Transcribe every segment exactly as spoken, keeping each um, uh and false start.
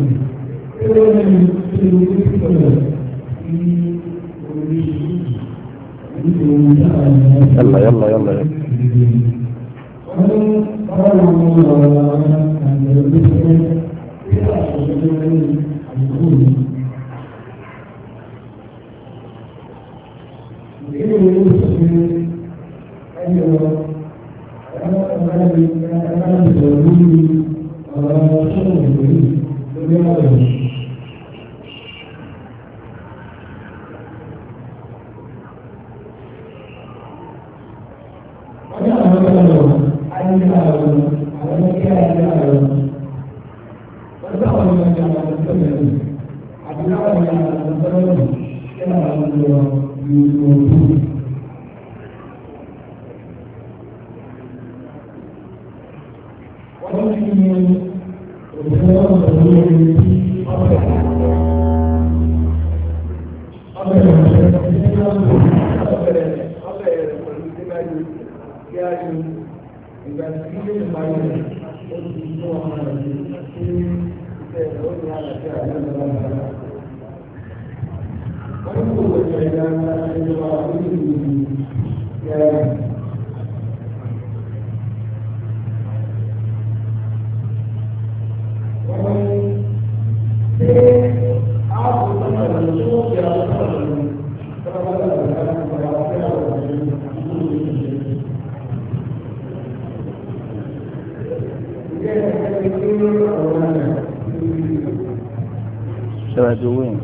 يلا يلا يلا doing.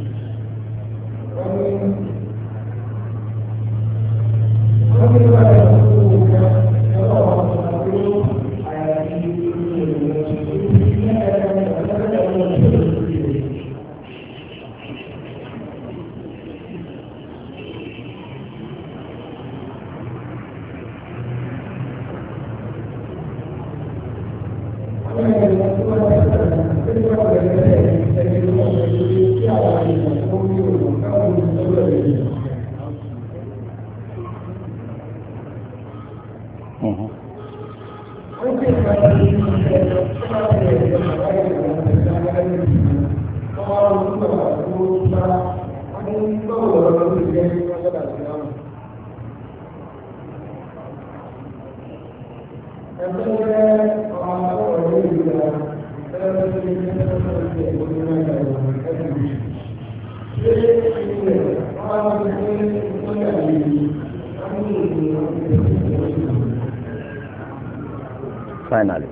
Finally.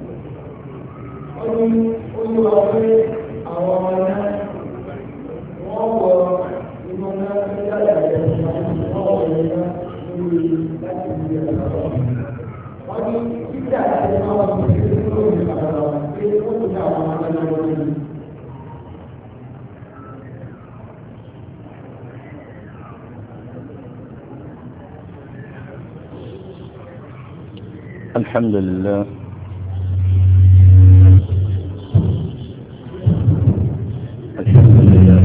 الحمد لله الحمد لله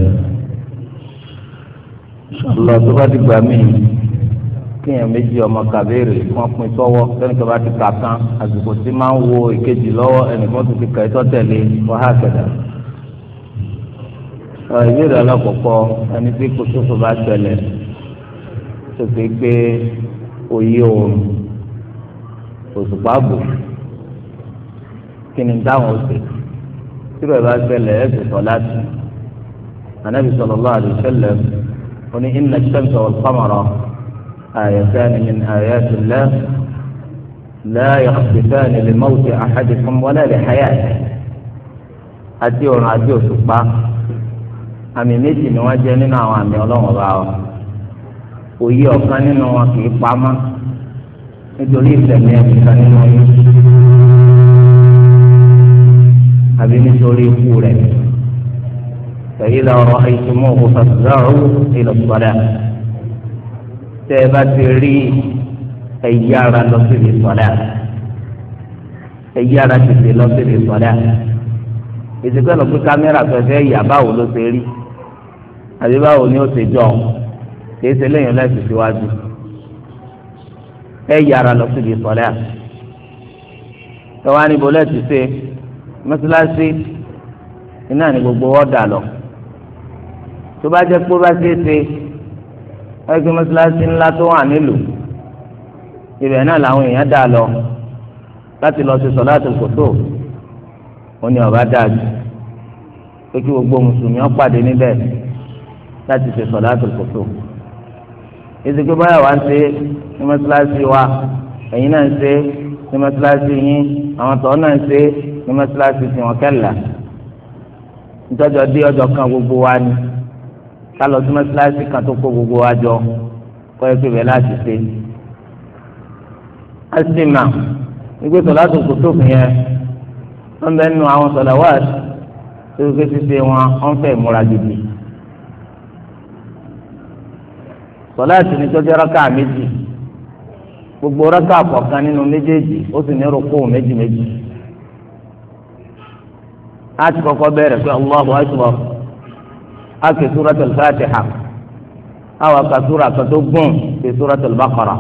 الله tó bá ti gbà mí kéèyàn méjì ọmọ kàbéèrè wọn pín sọ́wọ́ sẹ́nìkan bá ti kà tán àsìkò tí máa ń wo ìkejì lọ́wọ́ ẹnìkan tó ti kà ẹtọ tẹ̀lé wàhálà kẹdà. ìbéèrè alákọ̀ọ́kọ́ ẹni tí kò sófò bá ṣẹlẹ̀ tó fi gbé òye oòrùn òṣùpá bò kí ni dáhùn ọ̀sẹ̀ tí bẹ́ẹ̀ bá ṣẹlẹ̀ ẹ̀ sọ̀tọ̀ láti Ànábì sallallahu alaihi wasallam ó ní inna ash-shamsa wal-qamara ayatani min ayati Allah la yakhsifani li mawti ahadikum wala li hayatihi àti ọ̀run àti òṣùpá àmì méjì ni wọ́n jẹ́ nínú àwọn àmì Ọlọ́run ọba wa òye ọ̀kan nínú wọn kì í pamọ́ nítorí ìtẹ̀mí ẹ̀ka nínú yín àbí nítorí ikú rẹ̀ فإذا رأيتموه فافزعوا إلى الصلاة tẹ́ ẹ bá ti rí ẹ yára lọ síbi sọlá ẹ yára tètè lọ síbi sọlá ìsìnkú ẹ̀ lọ pé kámẹ́rà fẹ́fẹ́ yà báwo ló ṣe rí àbí báwo ni ó ṣe jọ kì í ṣe lẹ́yìn láti síwájú ẹ yára lọ síbi sọlá ẹ wá níbo lẹ́ẹ̀tì ṣe mọ́sálásí iná ní gbogbo ọ̀dà lọ tó bá jẹ́ pé bá ṣe é ṣe ẹgbẹ́ mọ́sálásí ńlá tó wà nílùú ibẹ̀ náà làwọn èèyàn dà lọ láti lọ sí sọ̀láàtù kùsúf ó ní ọ̀bá dájú pé kí gbogbo mùsùlùmí ó pàdé níbẹ̀ láti ṣe sọ̀láàtù kùsúf ìsìnkú báyà wá ń ṣe ní mọ́sálásí wa ẹ̀yin náà ń ṣe ní mọ́sálásí yín àwọn tọ́ náà ń ṣe ní mọ́sálásí tiwọn kẹ́là nítọ́jọ́ dé ọjọ́ kan gbogbo wa ni ká lọ sí mọ́sálásí kan tó kó gbogbo wa jọ kọ́ ẹ pé bẹ́ẹ̀ láti ṣe. a sì mà wípé sọ̀láàtù kùsúf yẹn wọ́n bẹ nínú àwọn sọ̀làwáàtì tó ké ṣíṣe wọn wọ́n fẹ́ múra gidi. sọ̀láàtì ní tọ́jú rákà méjì gbogbo rákà kọ̀ọ̀kan nínú méjèèjì ó sì ní rúkú méjì méjì. a ti kọ́kọ́ bẹ̀rẹ̀ pé Allahu akbar a kì suratul Fatiha àwọn akasúra kan tó gùn kì suratul Baqara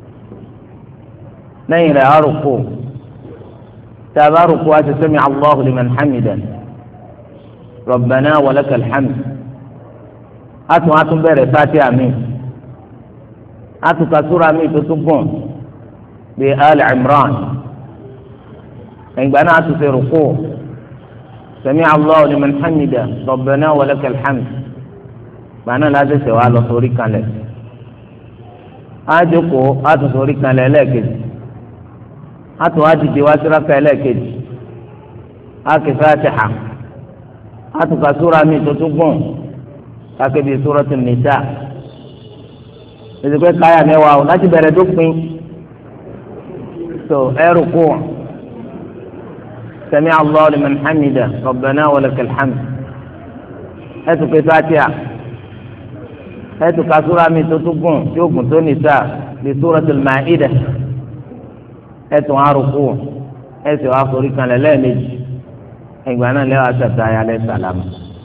lẹ́yìn rẹ̀ a rúkú tá a bá rúkú a ti sami Allahu liman hamidan rabbana wa lakal hamd a tún a tún bẹ̀rẹ̀ Fatiha mi a tún kasúra mi tó tún gùn bí Ali Imran ìgbà náà a tún fi rúkú sami Allahu liman hamidan rabbana wa lakal hamd gbaná láti ṣe wá lọ sórí kanlẹ̀ á jókòó á tún sórí kanlẹ̀ ẹlẹ́ẹ̀kejì á tún á dìde wá síraka ẹlẹ́ẹ̀kejì á ké Fatiha á tún ka súra mi tó tún gùn káké bíi Suratul Nisa ìdìgbẹ́ káyà mẹ́wàá o láti bẹ̀rẹ̀ dópin tó ẹrù kú sami Allahu liman hamida rabbana wa lakal hamd ẹ tún ké Fatiha ẹtù kasúra mi tó tún gùn tí ó gùn tó Nisa bí Suratul Ma'idah ẹtù arúgbó ẹsẹ wàá forí kanlẹ̀ lẹ́ẹ̀mejì ẹgbẹ́ náà lẹ́wọ̀ àtẹ̀tẹ̀ ayálẹ̀ sàlámù.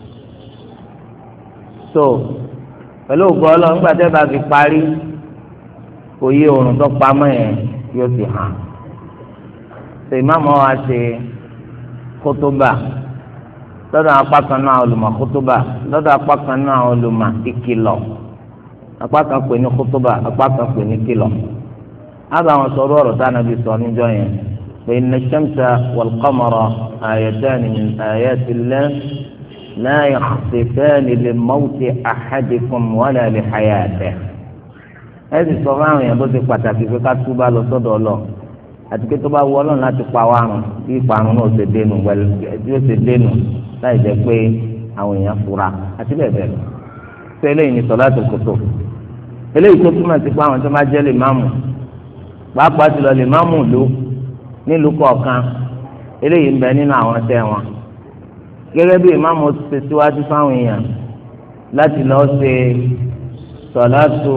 tó pẹ̀lú ògbọ́ ọlọ́run gbàdé bá fi parí òye òrùn tó pamọ́ yẹn yóò fi hàn. ṣe ìmáàmù wa ṣe kótóbà lọ́dọ̀ apá kan náà olùmọ̀ kótóbà lọ́dọ̀ apá kan náà olùmọ̀ ìkìlọ̀ apá kan pè ní kótóbà apá kan pè ní kìlọ̀ ábà wọn sọ̀rọ̀ ọ̀rọ̀ tá a nàbí sọ níjọ́ yẹn pé inna ash-shamsa wal-qamara ayatani min ayati Allah la yakhsifani li mawti ahadikum wala li hayatihi. ẹ sì sọ fún àwọn èèyàn tó ti pàtàkì pé ká túbà lọ sọ́dọ̀ Ọlọ́run àti pé tó bá wọ Ọlọ́run láti pa wá rùn bí ìparun náà ṣe dénú wẹlẹ bí ó ṣe dénú láì jẹ́ pé àwọn èèyàn fura àti bẹ́ẹ̀ bẹ́ẹ̀ lọ. ṣé eléyìí ni sọ̀láàtù kùsúf eléyìí tó túmọ̀ sí pé àwọn tó máa jẹ́ lè máàmù pàápàá jùlọ lè máàmù ló nílùú kọ̀ọ̀kan eléyìí ń bẹ nínú àwọn tẹ́ wọn. gẹ́gẹ́ bí ìmáàmù ṣe síwájú fáwọn èèyàn láti lọ ṣe sọ̀láàtù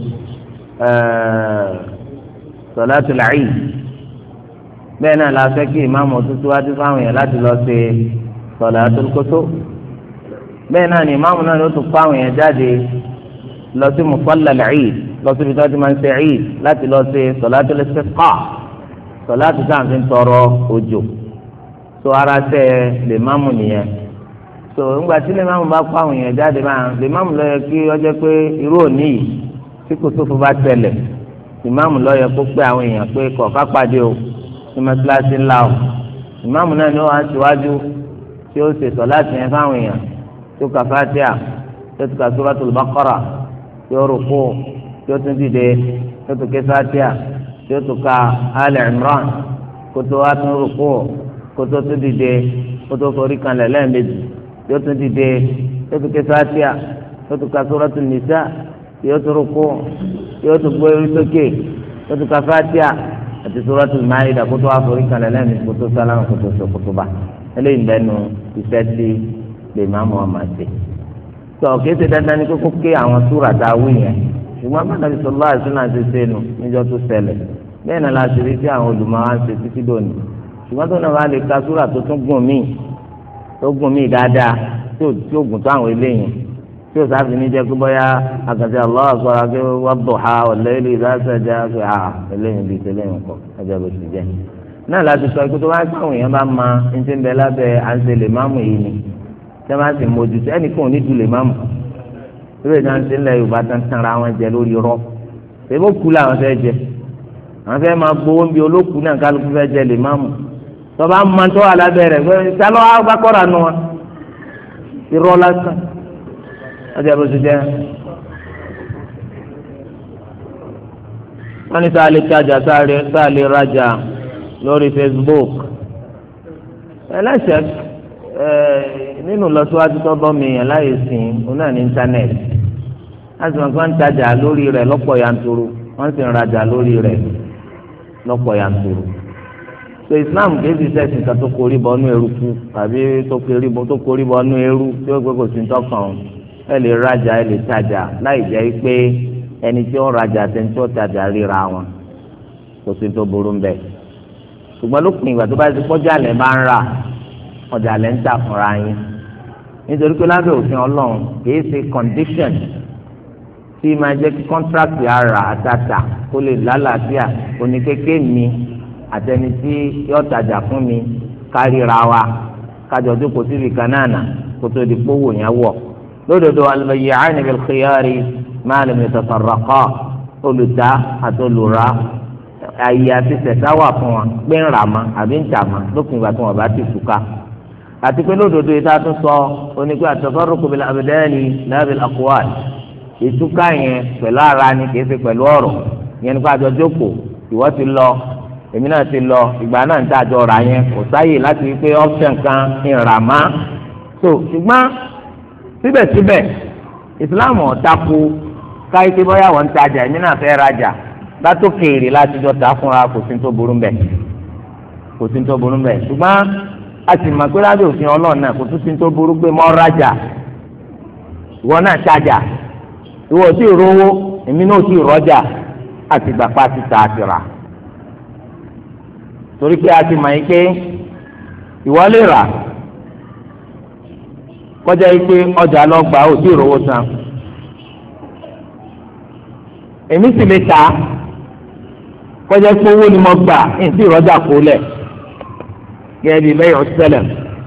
sọ̀láàtù làáyì bẹ́ẹ̀ náà la fẹ́ kí ìmáàmù tó síwájú fáwọn èèyàn láti lọ ṣe sọ̀láàtù kùsúf bẹ́ẹ̀ náà ni ìmáàmù náà ló tún fáwọn èèyàn jáde lọ sí musalla al-Eid lọ síbi tí wọ́n ti máa ń ṣe Eid láti lọ ṣe sọ̀láàtù al-istisqa sọ̀láàtù sáà fi ń tọrọ òjò tó ara ṣe lè máàmù nìyẹn tó ńgbà tí lè máàmù bá fáwọn èèyàn jáde máa lè máàmù ló yẹ kí ó jẹ́ pé irú òní yìí tí kùsúfù bá tẹ̀lẹ̀ ìmáàmù ló yẹ kó pé àwọn èèyàn pé kọ̀ọ̀ká pàdé o ní mọ́sálásí ńlá o ìmáàmù náà ni ó wá síwájú tí ó ṣe sọ̀láàtì yẹn fáwọn èèyàn tó ka Fatiha tó ka Suratul Baqara tí ó rúkú tí ó tún dìde tó tún ké Fatiha tí ó tún ka Ali Imran kó tó wá tún rúkú kó tó tún dìde kó tó forí kanlẹ̀ lẹ́ẹ̀mejì tí ó tún dìde tó tún ké Fatiha tó tún ka Suratul Nisa tí ó tún rúkú tí ó tún gbé orí sókè tó tún ka Fatiha àti Suratul Ma'idah kó tó wá forí kanlẹ̀ lẹ́ẹ̀mejì kó tó sálámù kó tó sọ kútúbà eléyìí bẹ́ẹ̀ nu iṣẹ́ tí lè má mú ọmọ àti tó kìí ṣe dandan ní kókó ké àwọn súrà tá a wí yẹn ṣùgbọ́n bá nàbí sọlá àti náà ti ṣe nù níjọ́ tó ṣẹlẹ̀ bẹ́ẹ̀ náà la ti rí tí àwọn olùmọ̀ wa ń ṣe títí dòní ṣùgbọ́n tó náà wà lè ka súrà tó tún gùn míì tó gùn míì dáadáa tí ò gùn tó àwọn eléyìí tí ò sáfì ní jẹ́ pé bóyá àgàtì Allahu akbar pé wadduha wal-layli idha saja pé à eléyìí bíi tẹ́lẹ̀yìn kọ́ ẹjọ́ bó ti jẹ́ náà láti sọ pé tó wá gbàwọn èèyàn bá máa ń ti ń bẹ lábẹ́ à ń ṣe lè máàmù yìí ni ṣé máa sì mójútó ẹnìkan ò ní dùn lè má mọ̀ ìwé ìdáná ti ń lẹ Yorùbá tán tán ra wọn jẹ lórí rọ èbó kú làwọn fẹ́ jẹ àwọn fẹ́ máa gbowó ń bi olókùú náà kálukú fẹ́ jẹ lè má mọ̀ tọ́ba máa tó alábẹ́rẹ́ pé sálọ́ agbákọ́ra nu wa irọ́ lásán ọjà bó ti jẹ́ wọ́n ní sáà lè tajà sáà lè rajà lórí Facebook ẹlẹ́sẹ̀ nínú lọ́síwájú tó bọ́ mi yàn láyé sìn òun náà ní íńtánẹ́ẹ̀tì láti mọ̀ pé wọ́n ń tajà lórí rẹ̀ lọ́pọ̀ yanturu wọ́n sì ń rajà lórí rẹ̀ lọ́pọ̀ yanturu so Islam kìí fi sẹ́sìn kan tó korí bọ́ nú eruku tàbí tó korí bọ́ nú eru tí ó gbé kò sí tọkàn ẹ lè rajà ẹ lè tajà láì jẹ́ pé ẹni tí ó rajà àti ẹni tí ó tajà ríra wọn kò sí tó burú mbẹ ṣùgbọ́n lópin ìgbà tó bá ti kọjá lẹ̀ máa ń rà ọjà lẹ̀ ń tà fúnra yín nítorí pé lábẹ́ òfin Ọlọ́run kìí ṣe condition tí máa jẹ́ kí kọ́ńtrákì ara àtàtà kó lè lálàáfíà oníkéké mi àtẹni tí yóò tajà fún mi káríra wa kájọ jókòó síbi kanáàna kó tó di kpówó yẹn wọ̀ lódodo al-bayyi'ani bil-khiyari ma lam yatafarraqa olùta àti olùra ayé àti tẹ̀sán wà fún wa pé ń rà má àbí ń tà má lópin ìgbà tí wọn bá ti fùkà àti pé lódodo yìí tá a tún sọ onígbà at-tafarruqu bil-abdani la bil-aqwal ìtúká yẹn pẹ̀lú ara ni kìí ṣe pẹ̀lú ọ̀rọ̀ yẹn nípa àjọ jókòó ìwọ ti lọ èmi náà ti lọ ìgbà náà ń tà àjọ rà yẹn kò sáyè láti rí pé option kan ń rà má so ṣùgbọ́n síbẹ̀síbẹ̀ ìsìláàmù ọ̀tako káyé pé bóyá wọ́n ń tajà èmi náà fẹ́ rajà látòkèèrè láti jọ tà fúnra kò sí tó burú mbẹ̀ kò sí tó burú mbẹ̀ ṣùgbọ́n a sì mọ̀ pé lábẹ́ òfin Ọlọ́run náà kò tún sí tó burú pé mọ́ rajà ìwọ náà tajà ìwọ ò tí ì rówó èmi náà ò tí ì rọjà àti gbàpá ti tà àti rà torí pé a ti mọ̀ yín pé ìwọ lè rà kọjá yìí pé ọjà lọ gbà ò tí ì rówó san èmi sì lè tà kọjá pé owó ni mo gbà ní tí ìrọ́jà kó lẹ̀ gẹ́gẹ́ bí bẹ́ẹ̀ ọ̀sẹ̀lẹ̀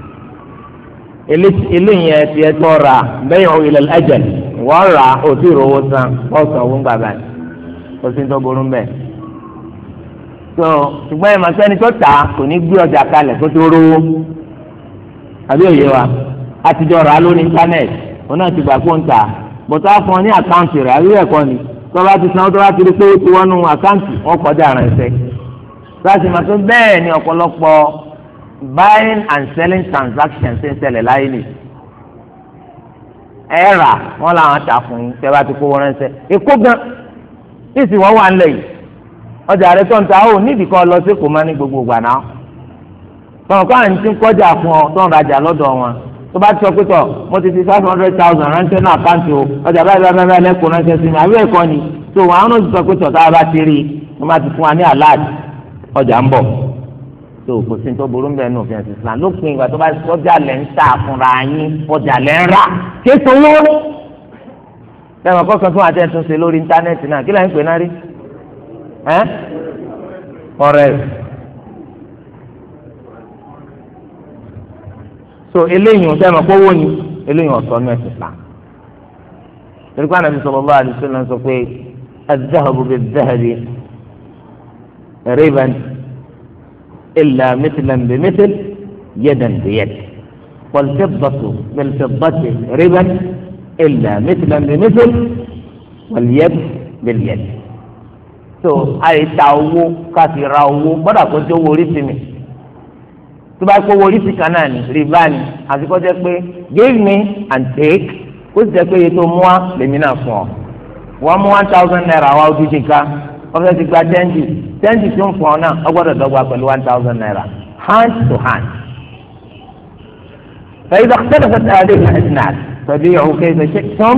eléyìí ẹ̀ ti ẹ̀ tọ́ ra bẹ́ẹ̀ ọ̀ ilẹ̀ ẹ̀jẹ̀ wọ́n rà ó tí ì rówó san wọ́n san owó gbàgbà kó sí tó burú mbẹ́ tó ṣùgbọ́n ẹ̀ máa sẹ́ni tó tà kò ní gbé ọjà kalẹ̀ kó tó rówó àbí òye wa àtijọ́ rà á lórí íńtánẹ́ẹ̀tì òun náà ti gbà kó ń tà bọ̀tọ́ á fún ọ ní àkáǹtì rẹ̀ àbí ẹ̀kọ́ ni tọ́ba ti san tọ́ba ti rí pé ó ti wọnú àkáǹtì wọn kọjá ránṣẹ́ láti máa tó bẹ́ẹ̀ ni ọ̀pọ̀lọpọ̀ buying and selling transactions ń ṣẹlẹ̀ láyé nì ẹ rà wọn làwọn tà fún yín tẹ́ bá ti kó wọn ránṣẹ́ èkó gan ìsìn wọn wà nílẹ̀ yìí ọjà rẹ tó ń ta ó nídìí kan lọ sí kò má ní gbogbo ìgbà náà tọ́wọ́n kọ́ àyìn tí ń kọjá fún ọ tó ń rajà lọ́dọ̀ wọn tó bá ti sọ pé tọ mo ti fi five hundred thousand ránṣẹ́ náà àkáǹtì o ọjà báyìí báyìí báyìí lẹ́kọ̀ọ́ ránṣẹ́ sí mi àbí ẹ̀kọ́ ni tó àwọn náà ti sọ pé tọ tá a bá ti rí wọ́n bá ti fún wa ní alert ọjà ń bọ̀ tó kò sí tó burú bẹ́ẹ̀ ní òfin ẹ̀sìn Islam lópin ìgbà tó bá ti ọjà lẹ́ ń tà fúnra yín ọjà lẹ́ ń rà kéésì owó lẹ́yìn ọkọ̀ kan fún àtẹ̀tún ṣe lórí íńtánẹ́ẹ̀tì náà kí lẹ́yìn pè náà rí ẹ́ ọ̀rẹ́ so eléyìí ń sẹ́nu kówó ni eléyìí ọ̀sọ́ ní ẹ̀sìn Islam tẹ̀lifíà Nàbí sallallahu alaihi wasallam sọ pé az-zahabu biz-zahabi riban illa mithlan bimithl yadan biyad wal-fiddatu bil-fiddati riban illa mithlan bimithl wal-yad bil-yad so àyíta owó káfí ra owó gbọ́dọ̀ kó tó owó orí sí mi tó bá kó owó orí sí kan náà ní rìbá ni àti kó jẹ́ pé give me and take kó sì jẹ́ pé iye tó mú wa lèmi náà fún ọ wọ́n mú one thousand naira wá ojú ti ká wọ́n fẹ́ ti gba tẹ́ǹtì tẹ́ǹtì tó ń fún ọ náà ọ gbọ́dọ̀ dọ́gba pẹ̀lú one thousand naira hand to hand. فإذا اختلفت هذه الأسناد فبيعوا كيف شئتم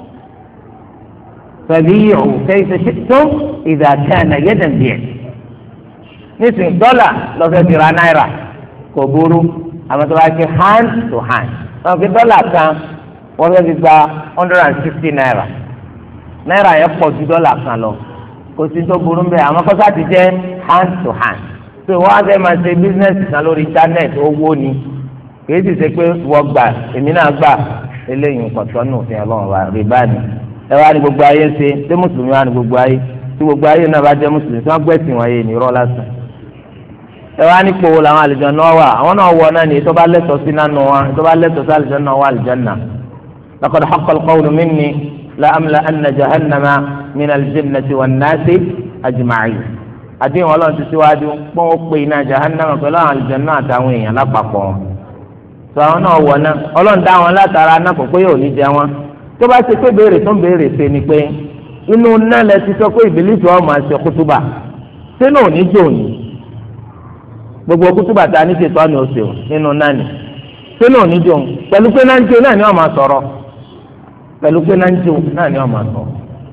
فبيعوا كيف شئتم إذا كان يدا بيد. nísìnyí dọ́là lọ́fẹ̀ẹ́ ti ra náírà kò burú àmọ́ tó bá ké hand to hand wọ́n fi dọ́là kan wọ́n fẹ́ẹ́ fi gba hundred and sixty naira náírà yẹn pọ̀ ju dọ́là kan lọ kò sí tó burú mbẹ́ àmọ́ kọ́sá ti jẹ́ hand to hand so wọ́n á fẹ́ máa ṣe business kan lórí internet owó ni kìí sì ṣe pé wọ́n gbà èmi náà gbà eléyìí nǹkan tó nù fi ọlọ́run wa rìbá ni ẹ wá ní gbogbo ayé ṣe ṣé mùsùlùmí wá ní gbogbo ayé tí gbogbo ayé náà bá jẹ́ mùsùlùmí tí wọ́n gbẹ̀sìn wọn yé ní irọ́ lásán ẹ wá ní pòwó làwọn àlùjọ náà wà àwọn náà wọ náà ní tó bá lẹ́tọ̀ọ́ sí nánú wa tó bá lẹ́tọ̀ọ́ sí àlùjọ náà wà àlùjọ náà laqad haqqa al-qawlu minni la amla anna jahannama min al-jinnati wan-nasi ajma'in àdéhùn ọlọ́run ti síwájú pọ́n ó pè iná jahannama pẹ̀lú àwọn àlùjọ náà àtàwọn èèyàn lápapọ̀ wọn tó àwọn náà wọ̀ náà ọlọ́run dá wọn látara náà kò pé yóò ní jẹ wọn tó bá ṣe pé béèrè tó ń béèrè ṣe ni pé inú náà lẹ ti sọ pé ìbílísì ọmọ àti kútúbà sínú òní jò ní gbogbo kútúbà tá a ní ṣètò ọ̀nà òsè nínú náà ni sínú òní jò pẹ̀lú pé náà ń jò náà ni wọ́n máa sọ̀rọ̀ pẹ̀lú pé náà ń jò náà ni wọ́n máa sọ̀rọ̀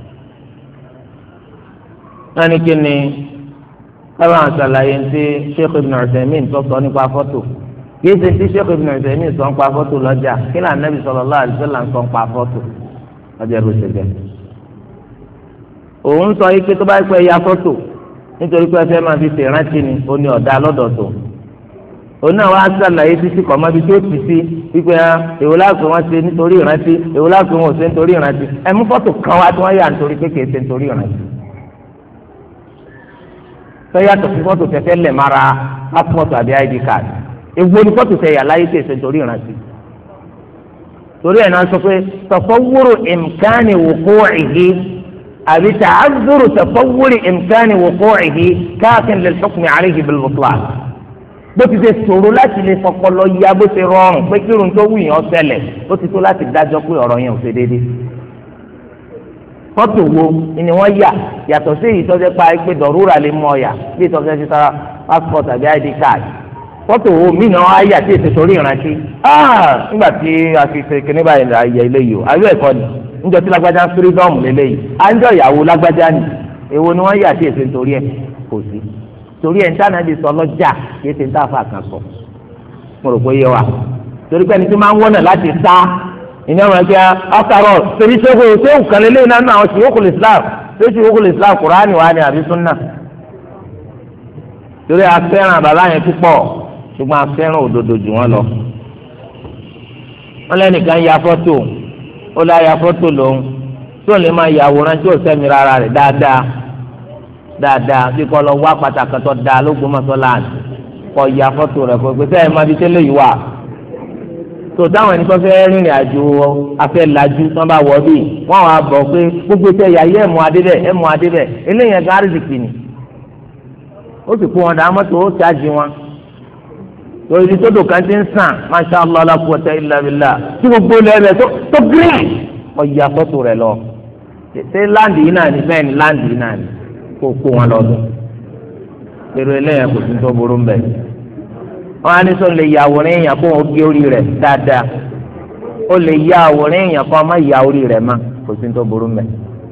náà ni kí ni káwọn àṣàlàyé ń ṣe Sheikh Ibn Uthaymeen tó sọ nípa fọ́tò kìí ṣe tí Sheikh Ibn Uthaymeen sọ ń pa fọ́tò lọ́jà kí ni Ànábì sallallahu alaihi wasallam sọ ń pa fọ́tò ọjà ló ṣe bẹ́ẹ̀. òun sọ yìí pé tó bá pẹ́ ya fọ́tò nítorí pé ẹfẹ́ máa fi ṣèrántí ni ó ní ọ̀dà lọ́dọ̀ọ̀tọ̀. òun náà wàá ṣàlàyé títí kọ́ mọ́bi tó ti sí wípé èwo láàpẹ̀ wọn ṣe nítorí ìrántí èwo láàpẹ̀ wọn ò ṣe nítorí ìrántí ẹ mú fọ́tò kan wá tí wọ́n yà nítorí pé kìí ṣe nítorí ìrántí. sọ́yàtọ̀ sí fọ́tò tẹ̀fẹ́ lẹ̀ mara passport àbí I D card egbò ní fọ́tò tẹ̀ yà láyé kìí ṣe nítorí ìrántí. torí ẹ̀ náà sọ pé tasawwuru imkani wuqu'ihi àbí ta'azzuru tasawwuri imkani wuqu'ihi káàkiri lil hukmi alayhi bil butlan. bó ti ṣe ṣòro láti lè fọpọlọ ya bó ṣe rọrùn pé kírun tó wù yàn ṣẹlẹ̀ ó ti tó láti dájọ́ pé ọ̀rọ̀ yẹn ò ṣe déédéé. fọ́tò wo ni wọ́n yà yàtọ̀ sí èyí tó jẹ́ pa pé dọ̀rúrà lè mọ ọ̀yà bí ìtọ́jú ti sára passport àbí I D card. fọ́tò wo mí náà á yà tí èsì torí ìrántí nígbà tí a fi ṣe kíní báyìí la yẹ eléyìí o àbí ẹ̀kọ́ ni níjọ́ tí lágbájá freedom lélẹ́yìí à ń jọ ìyàwó lágbájá ni èwo ni wọ́n yà tí èsì torí ẹ̀ kò sí torí ẹ̀ ń tànà bí sọ lọ́jà kì í ṣe ń tàfà kan sọ mo rò pé yẹ wa torí pé ẹni tí máa ń wọ́nà láti sá ìyẹn wọn kí after all torí ṣéwò ṣéwò kan lélẹ́yìn náà náà ṣèwókùlù Islam ṣé ṣèwókùlù Islam Kùránì wà ní àbí súnà torí a fẹ́ràn bàbá yẹn púpọ̀ ṣùgbọ́n a fẹ́ràn òdodo jù wọ́n lọ. wọ́n lẹ́nìkan ya fọ́tò ó lọ́ ya fọ́tò lòun tí ò lè máa yàwòrán tí ò sẹ́mi rárá rẹ̀ dáadáa dáadáa bí kò lọ wá pàtàkì tó dáa lóògùn mọ́tò láàánú kọ́ ya fọ́tò rẹ̀ kó gbé sẹ́yìn máa fi tẹ́lẹ̀ yìí wà. tó táwọn ẹni tó fẹ́ rìnrìn àjò afẹ́ lajú tí wọ́n bá wọ̀ bí wọ́n wá bọ̀ pé gbogbo iṣẹ́ yà yẹ ẹ̀mú adébẹ̀ ẹ̀mú adébẹ̀ eléyìí gáàrí zìkì ni ó sì kó wọn dà mọ́tò ó ṣáàjì wọn lórí ibi tó dò kan ti ń sàn masha allah la quwwata illa billah tí gbogbo lẹ́rẹ̀ tó tó green ọ̀yà fọ́tò rẹ̀ lọ ṣé láǹdì yìí náà ní bẹ́ẹ̀ ni láǹdì yìí náà ní kó kó wọn lọ́dún èrò eléyàn kò sí tó burú mbẹ́ wọn á ní sọ lè ya àwòrán èèyàn kó wọn gé orí rẹ̀ dáadáa ó lè ya àwòrán èèyàn kó wọn má ya orí rẹ̀ má kò sí tó burú mbẹ́.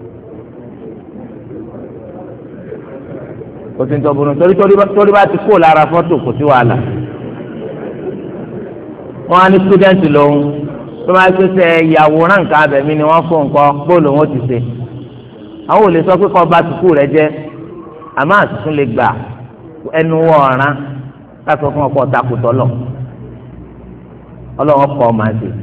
kò sí tó burú torí torí bá ti kó lára fọ́tò kò sí wàhálà wọn á ní student lòun tó máa gbé sẹ ìyàwòrán nǹkan abẹ̀mí ni wọ́n fún nǹkan bóòlù wọn ti ṣe àwọn ò lè sọ pé kọ́ bá sùkúù rẹ jẹ́ àmọ́ àtúntún lè gbà ẹnu wọ ọ̀ràn káṣọ fún ọkọ̀ takùtọ̀ lọ ọlọ́wọ́ kọ́ ọ máa ṣe.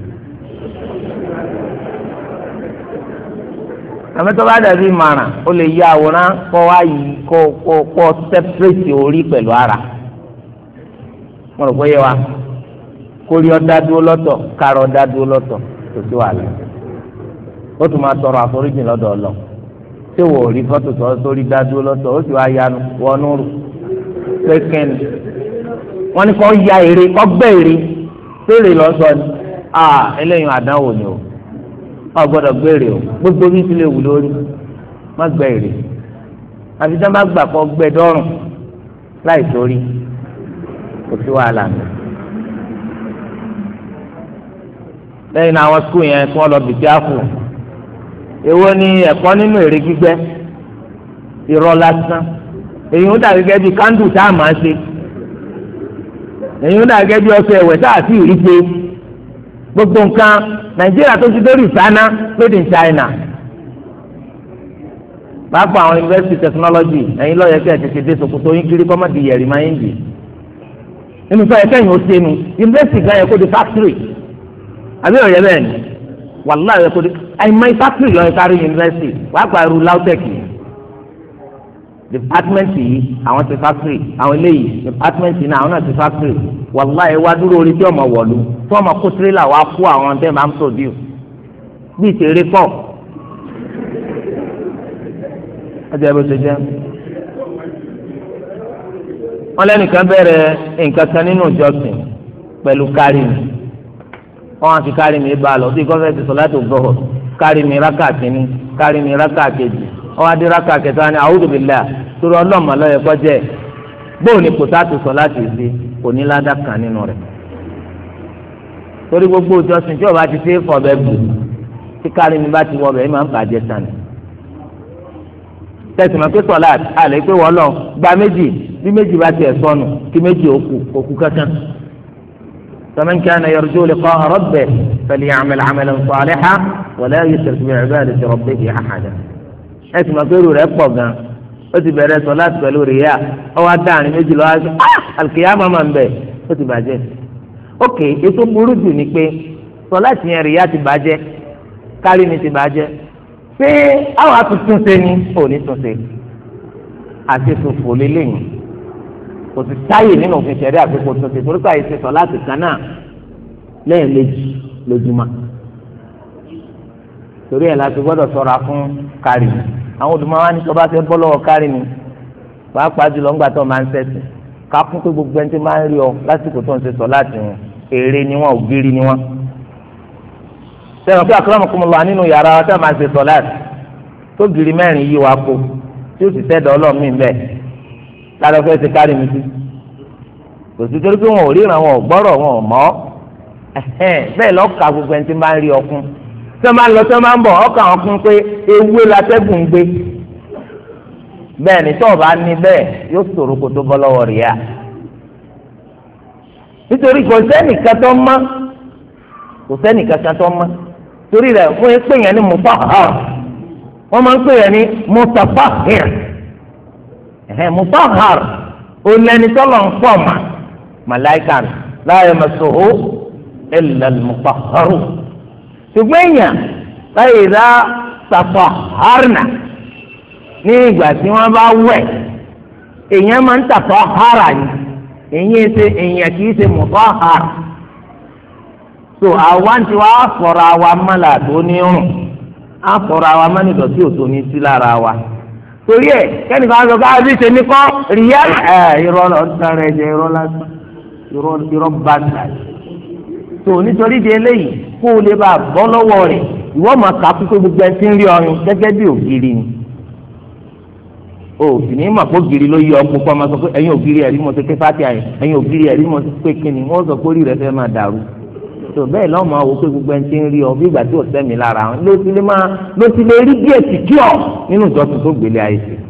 àmọ́ tó bá dàbí ìmọ̀ràn ó lè ya àwòrán kọ́ wá yìí kó kó kó sẹ́pẹ́rẹ́tì orí pẹ̀lú ara mo rò pé yẹ wa kórí ọ̀dá dúró lọ́tọ̀ kárọ̀ ọ̀dá dúró lọ́tọ̀ kò sí wàhálà ó tún máa tọrọ àforíjì lọ́dọ̀ ọlọ́ ṣé wò ó rí fọ́tò tó sórí dá dúró lọ́tọ̀ ó sì wá yanu wọnú rù pékin wọ́n ní kó ya èrè kó gbẹ́ èrè péré lọ́sọ̀ ni à eléyìí àdánwò ni o ọ gbọ́dọ̀ gbére o gbogbo bí ti lè wù lórí má gbẹ́ èrè àfi tí wọ́n bá gbà kó gbẹ́ dọ́rùn láì sórí kò sí wàhálà mi. lẹ́yìn náà àwọn skul yẹn kí wọ́n lọ bìtí àfù èwo ni ẹ̀kọ́ nínú èrè gbígbẹ́ irọ́ lásán èyí ń dà gẹ́gẹ́ bí kándù tá a máa ṣe èyí ń dà gẹ́gẹ́ bí ọṣẹ ẹ̀wẹ̀ tá a sì rí ṣe gbogbo nǹkan nàìjíríà tó ti dórí ìsáná made in China pàápàá àwọn university technology ẹ̀yin lọ́yẹ̀ kẹ́ ẹ̀ tètè dé Sokoto yín kiri kọ́mọ̀dé yẹ̀rì máa ń jì nínú sọ ẹ̀kẹ́ yìí ó ṣe nu yunifásitì gan yẹ kó di factory àbí ọ̀yẹ́ bẹ́ẹ̀ ni wàláhì yẹ kó di àìmọ̀ factory lọ́ọ́ kárí yunifásitì wàá gba irú LAUTECH yìí department yìí àwọn ti factory àwọn eléyìí department yìí náà àwọn náà ti factory wàláhì wá dúró orí tí ọmọ wọ̀lú tí ọmọ kó tirẹ́là wá kó àwọn tẹ́ máa ń produce bí ìṣeré pọ̀ ọjọ́ ìbò ṣe jẹ́ wọ́n lẹ́nìkan bẹ̀rẹ̀ nǹkan kan nínú ìjọsìn pẹ̀lú kárí mi wọ́n á fi kárí mi bá a lọ bí gọ́fẹ́tì sọ̀láàtì gbọ́họ̀ kárí mi rákà kínní kárí mi rákà kejì wọ́n á dé rákà kẹta ní a'udhu billah torí ọlọ́mọ lọ́yẹ kọjẹ́ bóun ni pòtátù sọ̀láàtì sí kò ní ládà kan nínú rẹ̀ torí gbogbo ìjọsìn tí ọba ti ṣe é fọ̀bẹ bù tí kárí mi bá ti wọ bẹ̀ ẹ́ máa ń bàjẹ́ sàn tẹ̀sìmọ̀ pé sọ̀láàtì àlẹ́ pé wọ́n lọ gba méjì bí méjì bá tiẹ̀ sọnù kí méjì òkú òkú kankan. فمن كان يرجو لقاء ربه فليعمل عملا صالحا ولا يشرك بعبادة ربه أحدا. ẹ̀sìn máa pẹ́rù rẹ̀ pọ̀ gan ó ti bẹ̀rẹ̀ sọ láti pẹ̀lú rìíyà ọwọ́ adáàrin méjì lọ́wọ́ àti àlùkìyámà máa ń bẹ̀ ó ti bàjẹ́. ok ètò burú jù ni pé sọ láti yẹn rìíyà ti bàjẹ́ kárí mi ti bàjẹ́ pé àwọn atuntun ṣe ni ò ní tún ṣe àti fòfò lélẹ́yìn kò sì táyè nínú òfin ṣẹ̀rí àfikún tó ṣe torí káyé ṣe sọ láti kan náà lẹ́yìn méjì lójúmọ́ torí ẹ̀ láti gbọ́dọ̀ ṣọ́ra fún kárí mi àwọn olùmọ̀wá ní sọba fẹ́ bọ́ lọ́wọ́ kárí mi pàápàá jùlọ ńgbà tó máa ń ṣẹ̀sìn ká kún pé gbogbo ẹni tí máa ń rí ọ lásìkò tó ń ṣe sọ láti wọn èrè ni wọn ògiri ni wọn. sẹ́wọ̀n pé akramakumullah nínú yàrá wa tá a máa ṣe sọ láti tó giri mẹ́rin yí wa kó tí ó sì tẹ́dọ̀ ọlọ́mìn bẹ́ẹ̀ lára fẹ́ ti kárí mi sí kò sí torí pé wọn ò ríran wọn ò gbọ́rọ̀ wọn ò mọ̀ bẹ́ẹ̀ lọ́ọ̀ka gbogbo ẹni tí máa ń rí ọkùn tí wọ́n máa ń lọ tí wọ́n máa ń bọ̀ ọkàn ọkùn pé ewé latẹ́gùn gbé bẹ́ẹ̀ ni tọ́ọ̀ bá ní bẹ́ẹ̀ yóò ṣòro kó tó bọ́ lọ́wọ́ rí a nítorí kò sẹ́nìkan tó mọ́ kò sẹ́nìkan tó mọ́ torí rẹ̀ fún ẹ pé yẹn ní mutahhar wọ́n máa ń pè yẹn ní mutatahhir ẹ̀hẹ́n mutahhar olẹ́ni tọ́lọ̀ ń pọ̀ mà màláìka la yamassuhu illa al-mutahharun ṣùgbọ́n èèyàn láyé dá tatahharna ní ìgbà tí wọ́n bá wẹ̀ èèyàn máa ń tatahhara ni èèyàn ṣe èèyàn kì í ṣe mutahhar so àwa ti wá fọ̀rọ̀ àwa mọ́là tó ní rùn á fọ̀rọ̀ àwa mọ́nì dọ̀tí òtò ní sí lára wa torí ẹ kẹ́ni kan sọ káà bí ṣe ní kọ́ rìyá ẹ irọ́ ọ̀sán rẹ̀ jẹ́ irọ́ lásán irọ́ irọ́ bàtà tó nítorí di eléyìí kó o lè bá a bọ́ lọ́wọ́ rẹ̀ ìwọ́n máa kà á kú pé gbogbo ẹ ti ń rí ọyún gẹ́gẹ́ bí ògiri ni o sì ní mà kó giri ló yí ọkùnrin kọ́ máa sọ pé ẹ̀yin ògiri ẹ̀rí mo ti ké fati àyè ẹ̀yin ògiri ẹ̀rí mo ti pé kíni wọ́n sọ pé orí rẹ̀ fẹ́ máa dàrú tó bẹ́ẹ̀ lọ́mọ àwọn pé gbogbo ẹni tí ń rí ọ bí ìgbà tí ò sẹ́mi lára wọn ló ti lè máa ló ti lè rí díẹ̀ sí kí ọ nínú ìjọsìn tó gbélé ayé sí.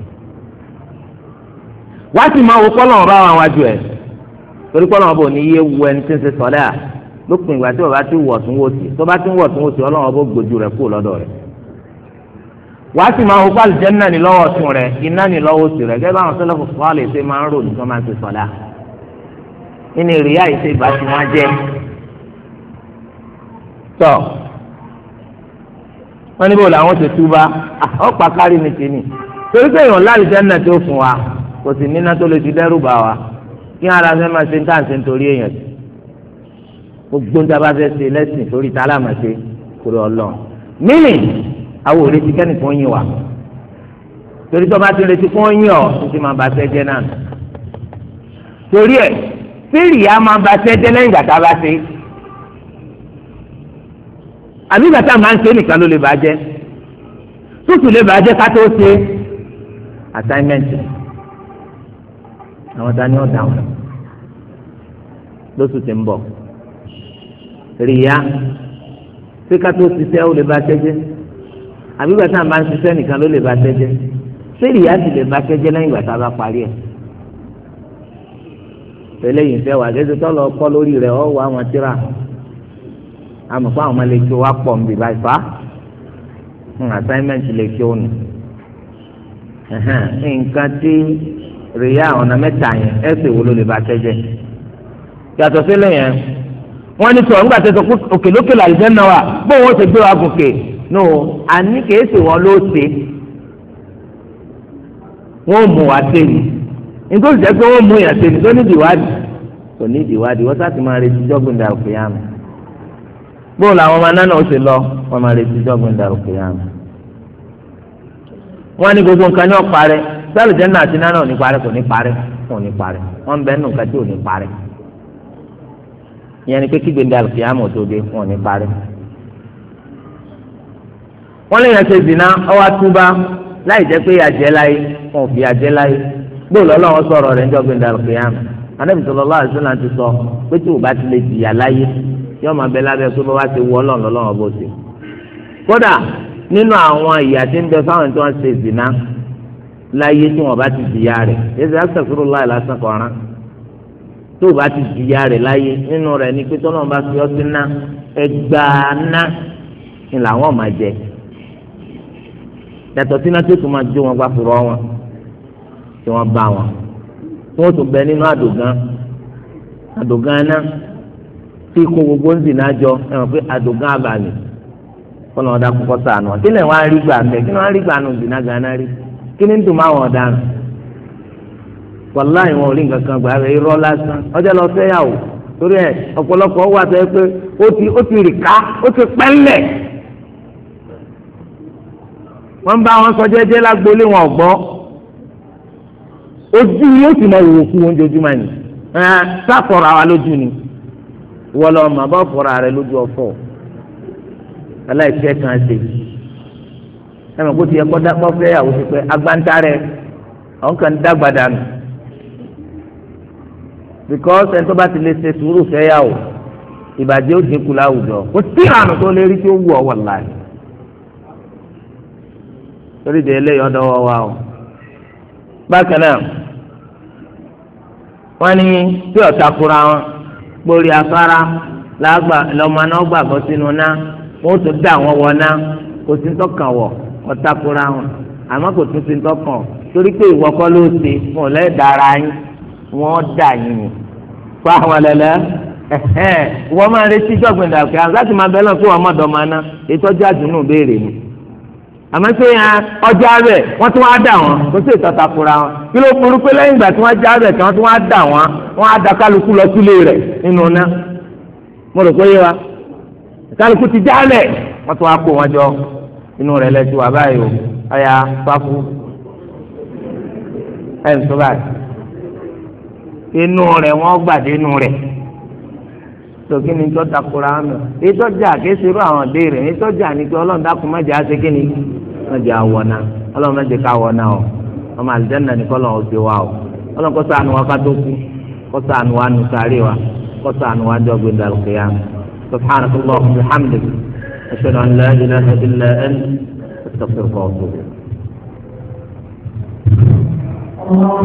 wá sì máa wo kọ́lọ̀ ọ̀rọ̀ àwọn àwájú ẹ̀ torí kọ́lọ̀ ọ̀bọ̀ ní iye wu ẹni tí ń ṣe sọ́lẹ́ à lópin ìgbà tí ọba ti wọ̀ tún wò sí tó bá ti ń wọ̀ tún wò sí ọlọ́run ọbọ̀ gbòjú rẹ̀ kú lọ́dọ̀ rẹ̀. wá sì máa wo pálí jẹ́ náà ní lọ́wọ́ ọ̀tún rẹ̀ iná ní lọ́wọ́ òsì rẹ̀ gẹ́gẹ́ báwọn sọ́lọ́fù fọ́ọ̀lì ṣe máa ń rò ní tó máa ń ṣe sọ́lá nínú ìrìyà ìṣe ìbá tí wọ́n jẹ́ tọ́ wọ́n níbo làwọn ti túbá ọ̀pá kárí mi ti ní torí pé èèyàn láàrin jẹ́ náà tó fún wa kò sì níná tó lè fi dẹ́rù bá wa kí ara fẹ́ máa ṣe ń tàn ṣe nítorí èèyàn gbogbo níta bá fẹ́ ṣe lẹ́sìn torí tá a lámà ṣe torí ọlọ́run mímì àwọn ò retí kẹ́nìkan yín wa torí tó bá ti retí kó yín ọ̀ tó ti máa bá ṣẹ́ jẹ́ náà torí ẹ̀ fíìrì á máa bá ṣẹ́ jẹ́ lẹ́yìn ìgbà tá a bá ṣe àbí bàtà máa ń ṣe nìkan ló lè bàjẹ́ tó sì lè bàjẹ́ ká tó ṣe assignment àwọn tani ó dáhùn lóṣù tí ń bọ̀ rìyá ṣé ká tó ṣiṣẹ́ ó lè bàjẹ́ jẹ́ àbí bàtà máa ń ṣiṣẹ́ nìkan ló lè bàjẹ́ jẹ́ ṣé rìyá sì lè bàjẹ́ jẹ́ lẹ́yìn ìgbà tá a bá parí ẹ̀ tẹ́lẹ̀ yìí fẹ́ wà gẹ́gẹ́ tó lọ kọ́ lórí rẹ̀ ọ́ wà àwọn tíra àmọ́ fún àwọn ọmọ lè kí wá pọ̀ nbí báyìí fa assignment lè kí ó nù nǹkan tí rìyà ọ̀nà mẹ́ta yẹn ẹ̀sìn wo ló lè ba tẹ́jẹ́ yàtọ̀ sílẹ̀ yẹn wọ́n ní sọ̀rọ̀ nígbà tó sọ pé òkè lókè làlùjẹ́ náà wà bó wọ́n ti gbé wa gòkè no àní kìí ṣe wọn ló ṣe wọ́n mú wa ṣe ni nítorí jẹ́ pé wọ́n mú yàn ṣe ni tó ní ìdìwádìí kò ní ìdìwádìí wọ́n sáà ti máa retí jọ́gbìn dàrú kìyàmù bóun làwọn ọmọ náà ó ṣe lọ wọ́n máa retí jọ́gbìn dàrú kìyàmù wọ́n ní gbogbo nǹkan ní ọ̀parẹ́ sálùjẹ́ náà àti náà ò ní parẹ́ kò ní parẹ́ kò ní parẹ́ wọ́n ń bẹ nínú nǹkan tí ò ní parẹ́ ìyẹn ni pé kí gbèndé àlùkìyàmù tó dé wọn ò ní parí. wọ́n lè yàn ṣe zina ọwọ́ àtúbá láì jẹ́ pé àjẹ́ láyé wọn ò fi àjẹ́ láyé gbọ́dọ̀ ọlọ́run sọ̀rọ̀ rẹ̀ níjọ́ gbèndé àlùkìyàmù Ànábì sallallahu alaihi wasallam ti sọ pé tí o bá ti lè jìyà láyé yóò máa bẹ lábẹ́ pé bá ti wọ ọlọ́run lọ́lọ́run bó ṣe. kódà nínú àwọn ìyà tí ń bẹ fáwọn tí wọ́n ṣe zina láyé tí wọ́n bá ti jìyà rẹ̀ ẹ̀sẹ̀ astaghfirullah lásán kọ̀ọ̀rán tó o bá ti jìyà rẹ̀ láyé nínú rẹ̀ ní pé tọ́lọ́mù bá fi ọtí ná ẹgbàá ná ni làwọn máa jẹ yàtọ̀ sí náà tó tún máa jó wọn gbá fúrọ́ wọn tí wọ́n bá wọn tí wọ́n tún bẹ nínú àdògán àdògán náà tí kó gbogbo ń zìnnà jọ ẹ mọ̀ pé àdògán àbàmì kọ́nà ọ̀dà kọ́kọ́ sànù wọn kí ni wọ́n á rí gbà mẹ́ kí ni wọ́n á rí gbà nù zìnnà gánà rí kí ni ń dùn máa wọn ọ̀daràn wàláì wọn ò rí nǹkan kan gbà rẹ irọ́ lásán ọjọ́ lọ fẹ́ yà wò torí ẹ ọ̀pọ̀lọpọ̀ wà tó yẹ pé ó ti ó ti rì ká ó ti pẹ́lẹ̀ wọ́n bá wọn sọ jẹ́jẹ́ lágbolé wọn gbọ́ ojú yóò sì máa wò fún ojoojúmọ́ ni ẹ sáfọ̀rọ̀ àwa lójú ni wọ́n lọ mà bá fọ̀rọ̀ rẹ lójú ọ̀fọ̀ aláìsẹ́ kan ṣe ẹ mọ̀ kó ti yẹ kọ́ dápọ̀ fẹ́ yà wò sí pé agbáńtà rẹ àwọn kan dàgbà dànù because ẹni tó bá ti lè ṣe sùúrù fẹ́yàwó ìbàjẹ́ ó dínkù láwùjọ kò sí ìrànù tó lè rí tí ó wù ọ́ wàláhì torí de eléyìí ọ̀dọ̀ wọ́ wa o. bákan náà wọ́n ní tí ọ̀tá kura wọn gbórí afárá lágbà lọ́mọ náà gbàgbọ́ sínú náà wọ́n tún dá àwọn wọ náà kò sí tọkàn wọ̀ ọ̀tá kura wọn àmọ́ kò tún sí tọkàn torí pé ìwọ kọ́ ló ṣe fún ọ̀lẹ́ dára yín wọ́n dà yín ni fún àwọn ẹlẹ́lẹ́ wọ́n máa retí jọ́gbìn dàkú yàrá láti máa bẹ́ẹ̀ lọ fún ọmọ ọ̀dọ́ máa ná ìtọ́jú àdúnnù béèrè ni àmọ́ pé ọjà rẹ̀ wọ́n tún wá dà wọ́n kó sì tọ́ta fura wọn kí ló burú pé lẹ́yìn ìgbà tí wọ́n já rẹ̀ tí wọ́n tún wá dà wọ́n wọ́n á da kálukú lọ sílé rẹ̀ nínú ná mo rò pé yé wa kálukú ti já rẹ̀ wọ́n tún wá kó wọn jọ inú rẹ̀ lẹ́sìn wà báyìí o ọ̀ya fáfú ẹ̀ ń sọ báyìí inú rẹ̀ wọ́n gbàdé inú rẹ̀ tòkí ni tó takora àmì ìtọ́jà kéṣirò àwọn déèrè ìtọ́jà ni pé ọlọ́run dákun má jẹ́ àṣẹ kí ni má jẹ́ àwọ̀nà ọlọ́run má jẹ́ ká wọ̀nà o ọmọ àlùjánnà ní kọ́lọ̀ ó ti wá o ọlọ́run kó ṣàánú wa ká tó kú kó ṣàánú wa nù sáré wa kó ṣàánú wa jọ gbé dàrú kéyàm subhanaka allahumma wa bihamdik ashhadu an la ilaha illa anta astaghfiruka wa atubu ilayk.